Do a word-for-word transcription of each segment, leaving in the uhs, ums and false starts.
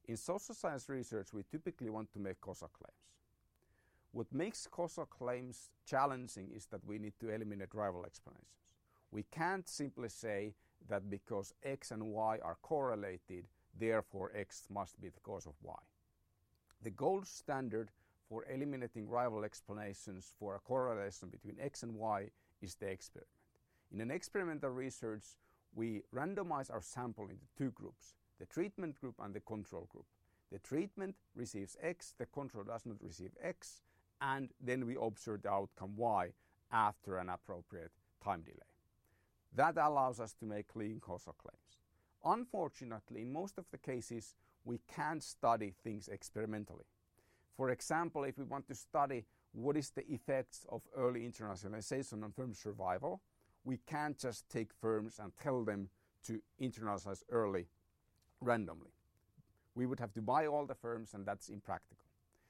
In social science research, we typically want to make causal claims. What makes causal claims challenging is that we need to eliminate rival explanations. We can't simply say that because X and Y are correlated, therefore X must be the cause of Y. The gold standard for eliminating rival explanations for a correlation between X and Y is the experiment. In an experimental research, we randomize our sample into two groups, the treatment group and the control group. The treatment receives X, the control does not receive X, and then we observe the outcome Y after an appropriate time delay. That allows us to make clean causal claims. Unfortunately, in most of the cases, we can't study things experimentally. For example, if we want to study what is the effects of early internationalization on firm survival, we can't just take firms and tell them to internationalize early randomly. We would have to buy all the firms, and that's impractical.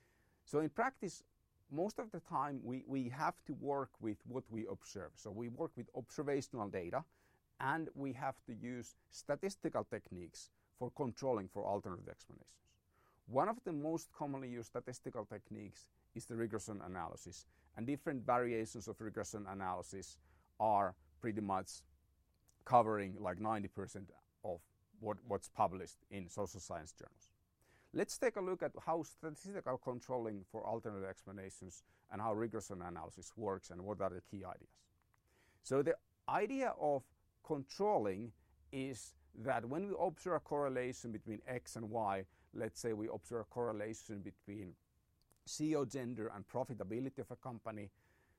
So in practice, most of the time we, we have to work with what we observe. So we work with observational data, and we have to use statistical techniques for controlling for alternative explanations. One of the most commonly used statistical techniques is the regression analysis, and different variations of regression analysis are pretty much covering like ninety percent of what, what's published in social science journals. Let's take a look at how statistical controlling for alternative explanations and how regression analysis works and what are the key ideas. So the idea of controlling is that when we observe a correlation between X and Y, let's say we observe a correlation between C E O gender and profitability of a company,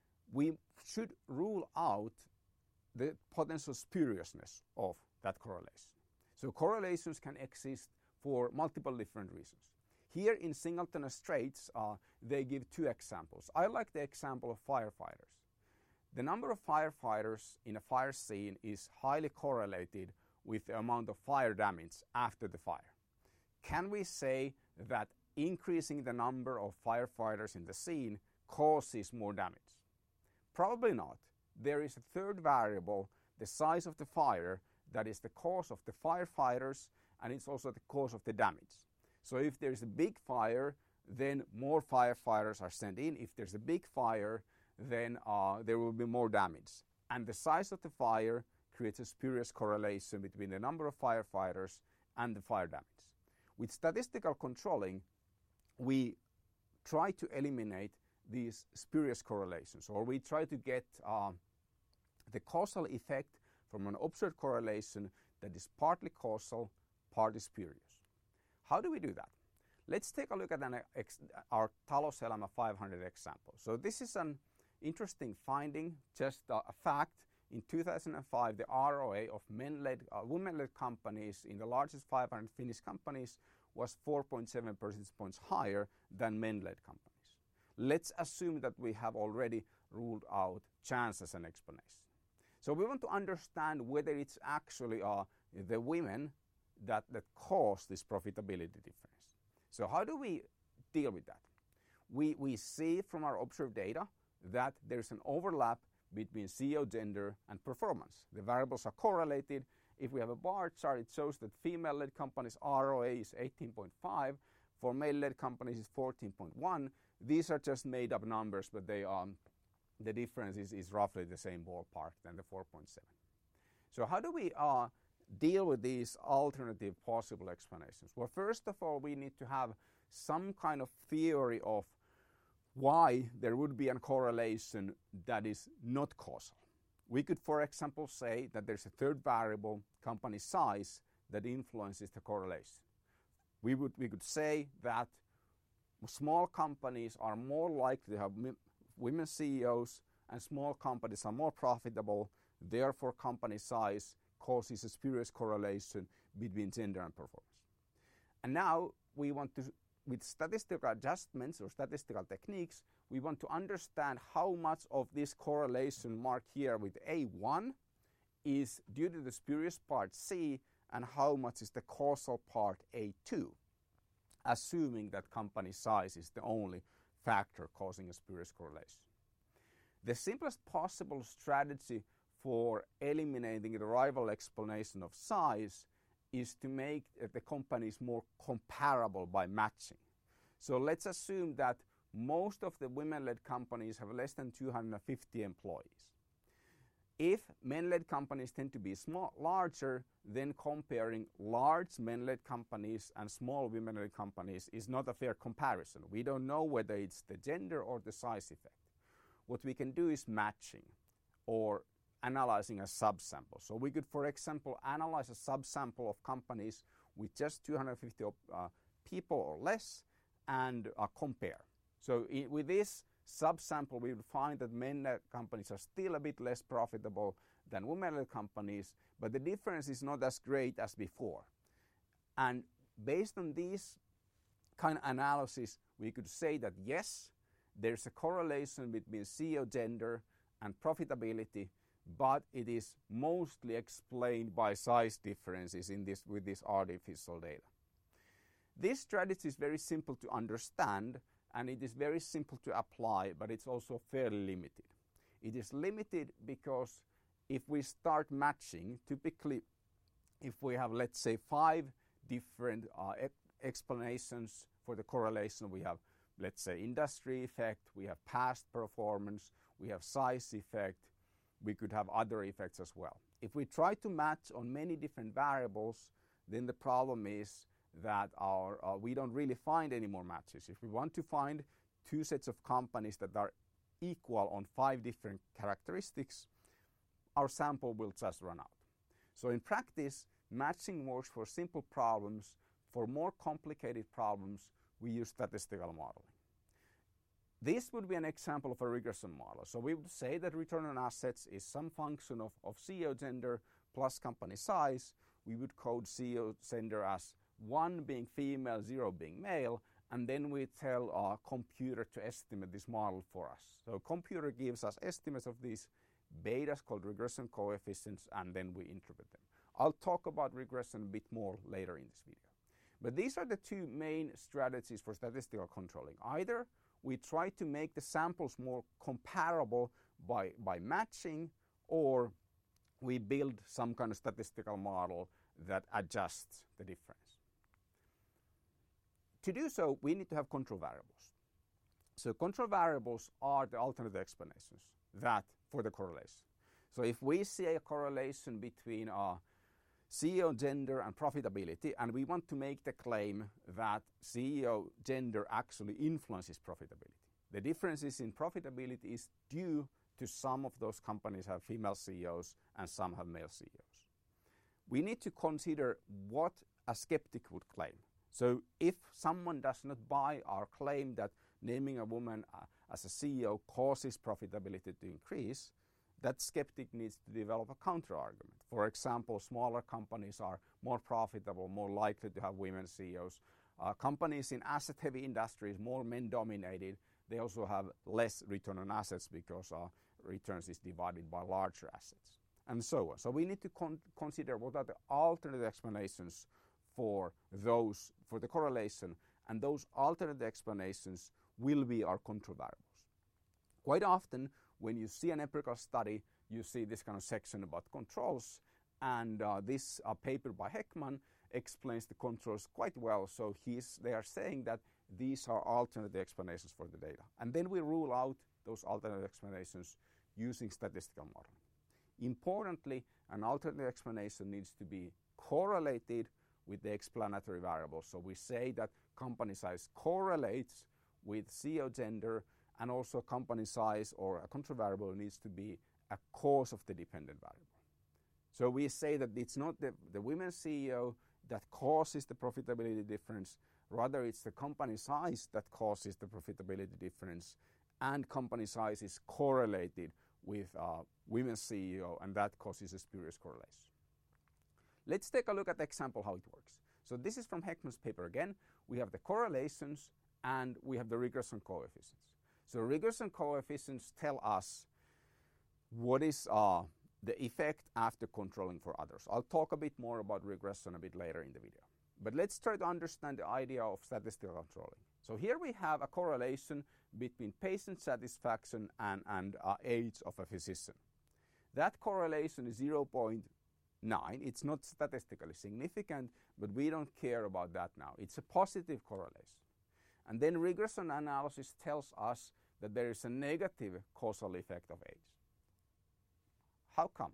we should rule out the potential spuriousness of that correlation. So correlations can exist for multiple different reasons. Here in Singleton and Straits, uh, they give two examples. I like the example of firefighters. The number of firefighters in a fire scene is highly correlated with the amount of fire damage after the fire. Can we say that increasing the number of firefighters in the scene causes more damage? Probably not. There is a third variable, the size of the fire, that is the cause of the firefighters, and it's also the cause of the damage. So if there's a big fire, then more firefighters are sent in. If there's a big fire, then uh, there will be more damage. And the size of the fire creates a spurious correlation between the number of firefighters and the fire damage. With statistical controlling, we try to eliminate these spurious correlations, or we try to get uh, the causal effect from an observed correlation that is partly causal, partly spurious. How do we do that? Let's take a look at an ex our Talouselämä five hundred example. So this is an interesting finding, just uh, a fact. In two thousand five, the R O A of men-led, uh, women-led companies in the largest five hundred Finnish companies was four point seven percentage points higher than men-led companies. Let's assume that we have already ruled out chance as an explanation. So we want to understand whether it's actually uh, the women that, that cause this profitability difference. So how do we deal with that? We, we see from our observed data that there's an overlap between C E O gender and performance. The variables are correlated. If we have a bar chart, it shows that female-led companies' R O A is eighteen point five, for male-led companies is fourteen point one. These are just made-up numbers, but they are, the difference is, is roughly the same ballpark than the four point seven. So how do we uh, deal with these alternative possible explanations? Well, first of all, we need to have some kind of theory of why there would be a correlation that is not causal. We could, for example, say that there's a third variable, company size, that influences the correlation. We would we could say that small companies are more likely to have women C E Os, and small companies are more profitable. Therefore, company size causes a spurious correlation between gender and performance. And now we want to, with statistical adjustments or statistical techniques, we want to understand how much of this correlation marked here with A one is due to the spurious part C, and how much is the causal part A two, assuming that company size is the only factor causing a spurious correlation. The simplest possible strategy for eliminating the rival explanation of size is to make the companies more comparable by matching. So let's assume that most of the women-led companies have less than two hundred fifty employees. If men-led companies tend to be small, larger, then comparing large men-led companies and small women-led companies is not a fair comparison. We don't know whether it's the gender or the size effect. What we can do is matching or analyzing a subsample. So we could, for example, analyze a subsample of companies with just two hundred fifty uh, people or less and uh, compare. So in, with this subsample, we would find that men-led companies are still a bit less profitable than women-led companies, but the difference is not as great as before. And based on this kind of analysis, we could say that yes, there's a correlation between C E O gender and profitability, but it is mostly explained by size differences in this, with this artificial data. This strategy is very simple to understand, and it is very simple to apply, but it's also fairly limited. It is limited because if we start matching, typically if we have, let's say, five different uh, e explanations for the correlation, we have, let's say, industry effect, we have past performance, we have size effect, we could have other effects as well. If we try to match on many different variables, then the problem is that our, uh, we don't really find any more matches. If we want to find two sets of companies that are equal on five different characteristics, our sample will just run out. So in practice, matching works for simple problems. For more complicated problems, we use statistical modeling. This would be an example of a regression model. So we would say that return on assets is some function of, of C E O gender plus company size. We would code C E O gender as one being female, zero being male, and then we tell our computer to estimate this model for us. So computer gives us estimates of these betas called regression coefficients, and then we interpret them. I'll talk about regression a bit more later in this video. But these are the two main strategies for statistical controlling. Either we try to make the samples more comparable by, by matching, or we build some kind of statistical model that adjusts the difference. To do so, we need to have control variables. So control variables are the alternative explanations that for the correlation. So if we see a correlation between uh, C E O gender and profitability, and we want to make the claim that C E O gender actually influences profitability. The differences in profitability is due to some of those companies have female C E Os and some have male C E Os. We need to consider what a skeptic would claim. So if someone does not buy our claim that naming a woman uh, as a C E O causes profitability to increase, that skeptic needs to develop a counter-argument. For example, smaller companies are more profitable, more likely to have women C E Os. Uh, companies in asset-heavy industries, more men-dominated, they also have less return on assets because uh, returns is divided by larger assets, and so on. So we need to con consider what are the alternate explanations for those, for the correlation, and those alternate explanations will be our control variables. Quite often, when you see an empirical study, you see this kind of section about controls, and uh, this uh, paper by Heckman explains the controls quite well. So he's, they are saying that these are alternate explanations for the data. And then we rule out those alternate explanations using statistical modeling. Importantly, an alternate explanation needs to be correlated with the explanatory variables. So we say that company size correlates with C E O gender, and also company size or a control variable needs to be a cause of the dependent variable. So we say that it's not the, the women C E O that causes the profitability difference, rather it's the company size that causes the profitability difference, and company size is correlated with uh, women C E O, and that causes a spurious correlation. Let's take a look at the example how it works. So this is from Heckman's paper again. We have the correlations and we have the regression coefficients. So regression coefficients tell us what is uh, the effect after controlling for others. I'll talk a bit more about regression a bit later in the video. But let's try to understand the idea of statistical controlling. So here we have a correlation between patient satisfaction and, and uh, age of a physician. That correlation is zero point nine. It's not statistically significant, but we don't care about that now. It's a positive correlation. And then regression analysis tells us that there is a negative causal effect of age. How come?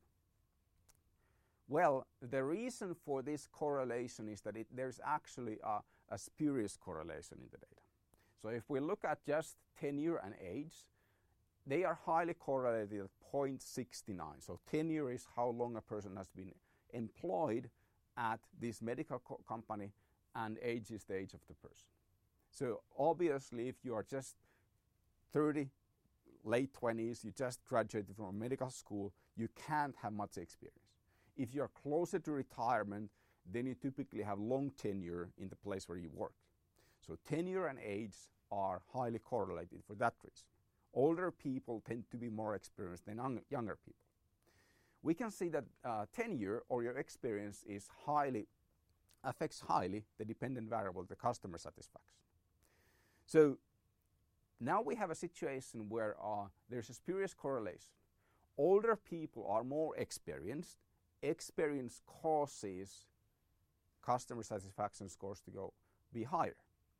Well, the reason for this correlation is that it, there's actually a, a spurious correlation in the data. So if we look at just tenure and age, they are highly correlated at zero point six nine. So tenure is how long a person has been employed at this medical co company, and age is the age of the person. So obviously, if you are just thirty, late twenties, you just graduated from a medical school, you can't have much experience. If you're closer to retirement, then you typically have long tenure in the place where you work. So tenure and age are highly correlated for that reason. Older people tend to be more experienced than young, younger people. We can see that uh, tenure or your experience is highly, affects highly the dependent variable, the customer satisfaction. So now we have a situation where uh, there's a spurious correlation. Older people are more experienced. Experience causes customer satisfaction scores to go be higher.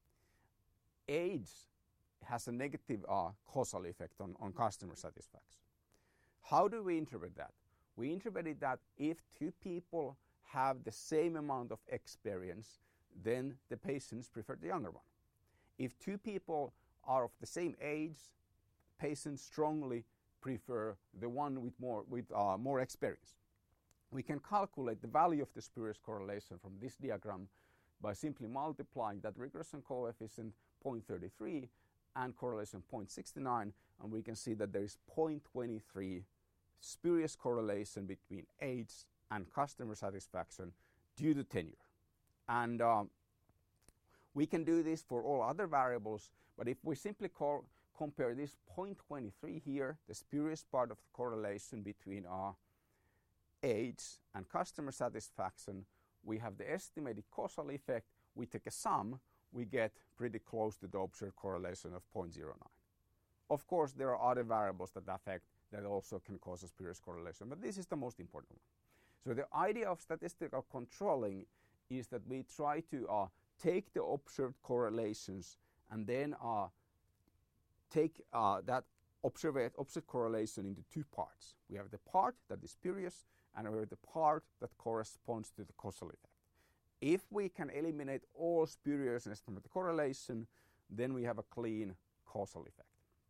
Age has a negative uh, causal effect on, on customer satisfaction. How do we interpret that? We interpreted that if two people have the same amount of experience, then the patients prefer the younger one. If two people are of the same age, patients strongly prefer the one with more, with, uh, more experience. We can calculate the value of the spurious correlation from this diagram by simply multiplying that regression coefficient zero point three three and correlation zero point six nine, and we can see that there is zero point two three spurious correlation between age and customer satisfaction due to tenure. And um, we can do this for all other variables, but if we simply call, compare this zero point two three here, the spurious part of the correlation between uh, age and customer satisfaction, we have the estimated causal effect. We take a sum, we get pretty close to the observed correlation of zero point zero nine. Of course, there are other variables that affect that also can cause a spurious correlation, but this is the most important one. So the idea of statistical controlling is that we try to uh, take the observed correlations and then uh, take uh, that observed, observed correlation into two parts. We have the part that is spurious, and we have the part that corresponds to the causal effect. If we can eliminate all spuriousness from the correlation, then we have a clean causal effect.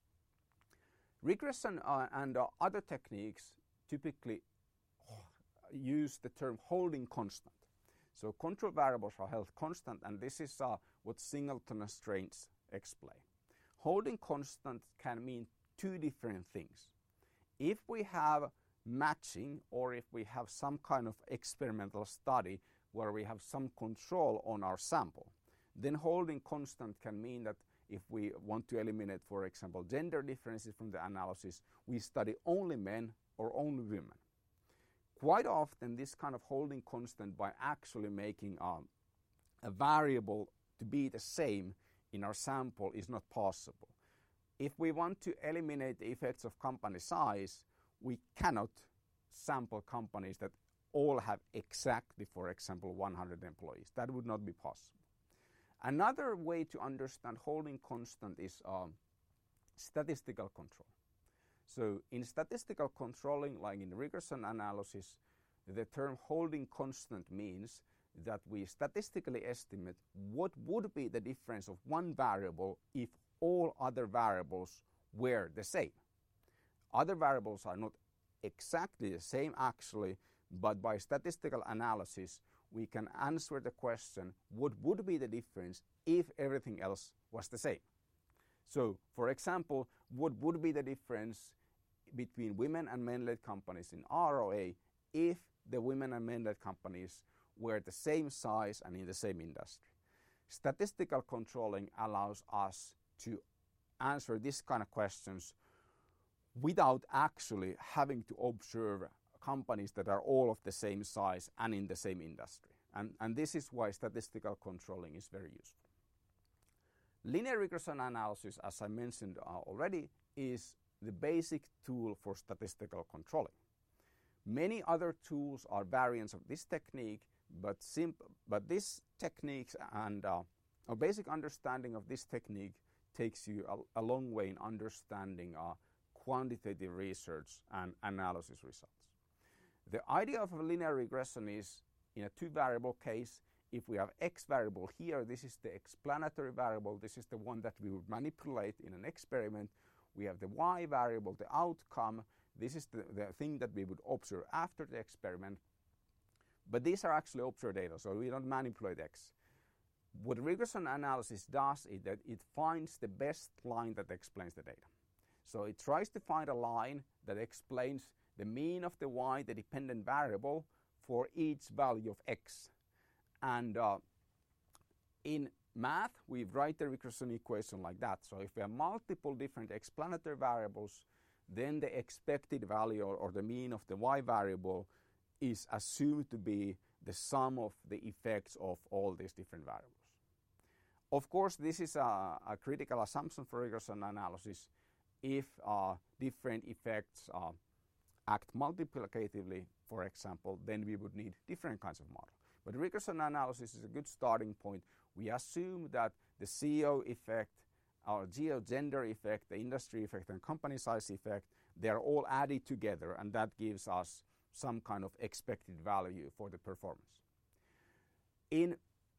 Regression uh, and uh, other techniques typically use the term holding constant. So control variables are held constant, and this is uh, what Singleton and Strange explain. Holding constant can mean two different things. If we have matching, or if we have some kind of experimental study where we have some control on our sample, then holding constant can mean that if we want to eliminate, for example, gender differences from the analysis, we study only men or only women. Quite often this kind of holding constant by actually making um, a variable to be the same in our sample is not possible. If we want to eliminate the effects of company size, we cannot sample companies that all have exactly, for example, one hundred employees. That would not be possible. Another way to understand holding constant is um, statistical control. So in statistical controlling, like in regression analysis, the term holding constant means that we statistically estimate what would be the difference of one variable if all other variables were the same. Other variables are not exactly the same actually, but by statistical analysis we can answer the question what would be the difference if everything else was the same. So for example, what would be the difference between women and men-led companies in R O A if the women and men-led companies were the same size and in the same industry? Statistical controlling allows us to answer this kind of questions without actually having to observe companies that are all of the same size and in the same industry. And, and this is why statistical controlling is very useful. Linear regression analysis, as I mentioned uh, already, is the basic tool for statistical controlling. Many other tools are variants of this technique, but, simple, but this technique and uh, a basic understanding of this technique takes you a, a long way in understanding uh, quantitative research and analysis results. The idea of a linear regression is in a two variable case. If we have x variable here, this is the explanatory variable, this is the one that we would manipulate in an experiment. We have the y variable, the outcome, this is the, the thing that we would observe after the experiment. But these are actually observed data, so we don't manipulate x. What regression analysis does is that it finds the best line that explains the data. So it tries to find a line that explains the mean of the y, the dependent variable, for each value of x. And uh, in math, we write the regression equation like that. So if we have multiple different explanatory variables, then the expected value or, or the mean of the y variable is assumed to be the sum of the effects of all these different variables. Of course, this is a, a critical assumption for regression analysis. If uh, different effects uh, act multiplicatively, for example, then we would need different kinds of models. But regression analysis is a good starting point. We assume that the C E O effect, our geo-gender effect, the industry effect, and company size effect, they're all added together, and that gives us some kind of expected value for the performance. In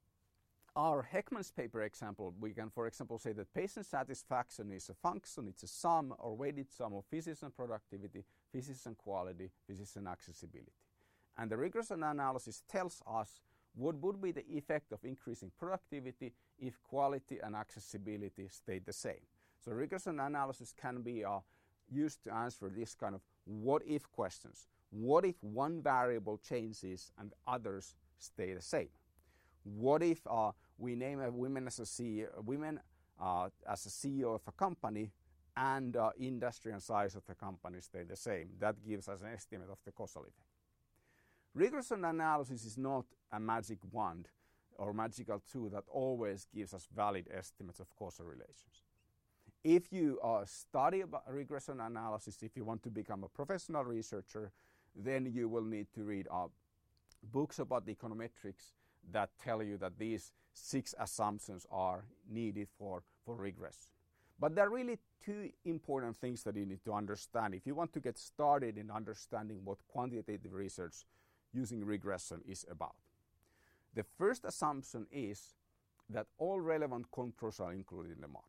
our Heckman's paper example, we can, for example, say that patient satisfaction is a function, it's a sum or weighted sum of physician productivity, physician quality, physician accessibility. And the regression analysis tells us what would be the effect of increasing productivity if quality and accessibility stayed the same. So regression analysis can be uh, used to answer this kind of what-if questions. What if one variable changes and others stay the same? What if uh, we name a woman as a C E O, women uh, as a C E O of a company, and uh, industry and size of the company stay the same? That gives us an estimate of the causal effect. Regression analysis is not a magic wand or magical tool that always gives us valid estimates of causal relations. If you uh, study about regression analysis, if you want to become a professional researcher, then you will need to read uh, books about the econometrics that tell you that these six assumptions are needed for, for regression. But there are really two important things that you need to understand if you want to get started in understanding what quantitative research using regression is about. The first assumption is that all relevant controls are included in the model.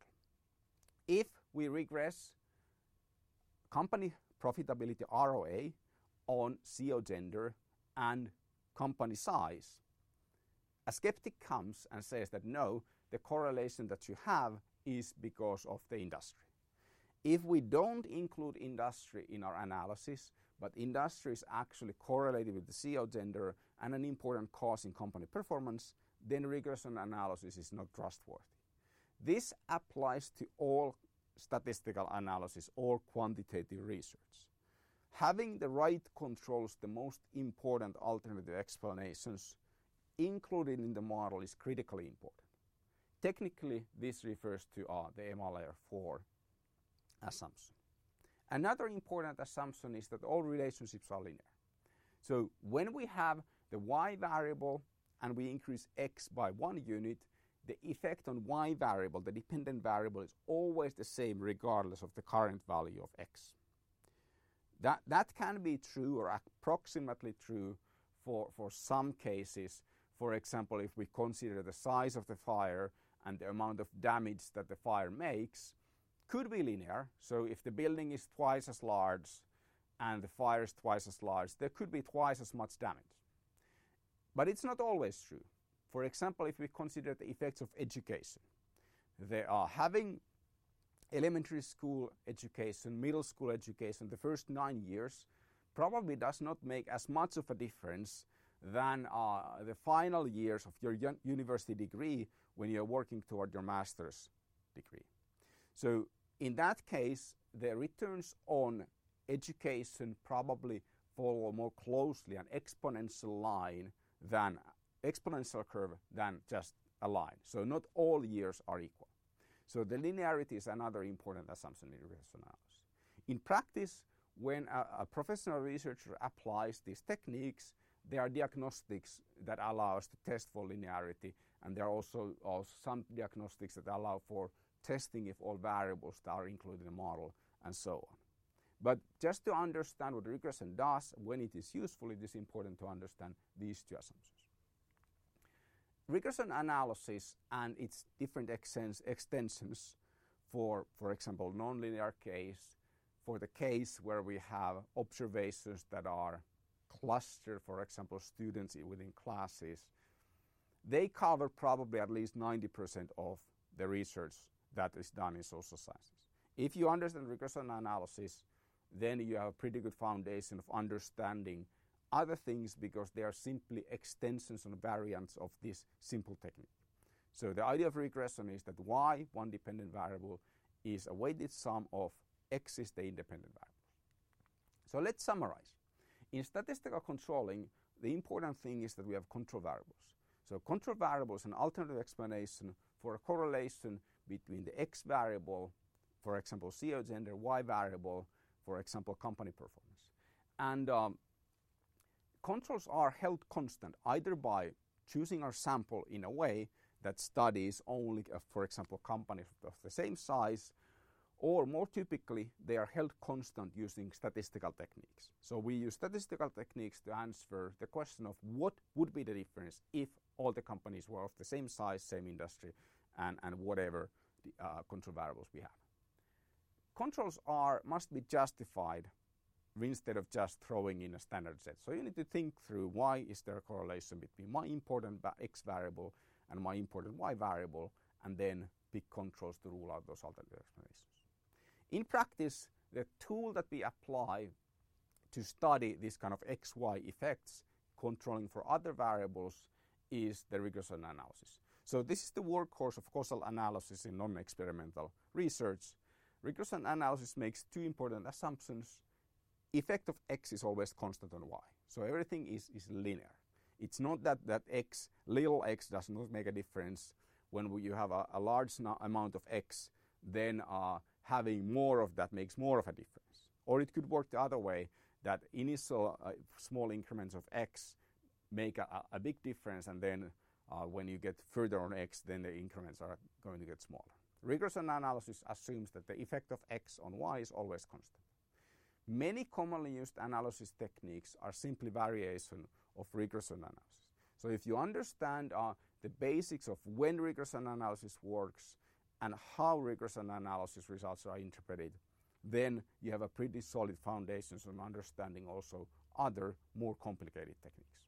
If we regress company profitability R O A on C E O gender and company size, a skeptic comes and says that no, the correlation that you have is because of the industry. If we don't include industry in our analysis, but industry is actually correlated with the C E O gender and an important cause in company performance, then regression analysis is not trustworthy. This applies to all statistical analysis, all quantitative research. Having the right controls, the most important alternative explanations included in the model is critically important. Technically, this refers to uh, the M L layer four assumption. Another important assumption is that all relationships are linear. So when we have the y variable and we increase x by one unit, the effect on y variable, the dependent variable, is always the same regardless of the current value of x. That, that can be true or approximately true for, for some cases. For example, if we consider the size of the fire and the amount of damage that the fire makes, could be linear. So if the building is twice as large and the fire is twice as large, there could be twice as much damage. But it's not always true. For example, if we consider the effects of education, they are having elementary school education, middle school education, the first nine years probably does not make as much of a difference than uh, the final years of your un- university degree when you're working toward your master's degree. So in that case, the returns on education probably follow more closely an exponential line than exponential curve than just a line. So not all years are equal. So the linearity is another important assumption in regression analysis. In practice, when a, a professional researcher applies these techniques, there are diagnostics that allow us to test for linearity, and there are also, also some diagnostics that allow for testing if all variables that are included in the model, and so on. But just to understand what regression does, when it is useful, it is important to understand these two assumptions. Regression analysis and its different extensions for, for example, nonlinear case, for the case where we have observations that are clustered, for example, students within classes, they cover probably at least ninety percent of the research that is done in social sciences. If you understand regression analysis, then you have a pretty good foundation of understanding other things, because they are simply extensions and variants of this simple technique. So the idea of regression is that y, one dependent variable, is a weighted sum of x's, the independent variables. So let's summarize. In statistical controlling, the important thing is that we have control variables. So control variables is an alternative explanation for a correlation between the x variable, for example, C E O gender, y variable, for example, company performance. And um, controls are held constant either by choosing our sample in a way that studies only, uh, for example, companies of the same size, or more typically, they are held constant using statistical techniques. So we use statistical techniques to answer the question of what would be the difference if all the companies were of the same size, same industry, and, and whatever the uh, control variables we have. Controls are must be justified instead of just throwing in a standard set. So you need to think through, why is there a correlation between my important x variable and my important y variable, and then pick controls to rule out those alternative explanations. In practice, the tool that we apply to study this kind of X Y effects, controlling for other variables, is the regression analysis. So this is the workhorse of causal analysis in non-experimental research. Regression analysis makes two important assumptions. Effect of X is always constant on Y. So everything is, is linear. It's not that, that X, little x does not make a difference. When we, you have a, a large amount of X, then uh, having more of that makes more of a difference. Or it could work the other way, that initial uh, small increments of X make a, a big difference, and then uh, when you get further on X, then the increments are going to get smaller. Regression analysis assumes that the effect of X on Y is always constant. Many commonly used analysis techniques are simply variation of regression analysis. So if you understand uh, the basics of when regression analysis works and how regression analysis results are interpreted, then you have a pretty solid foundation on understanding also other more complicated techniques.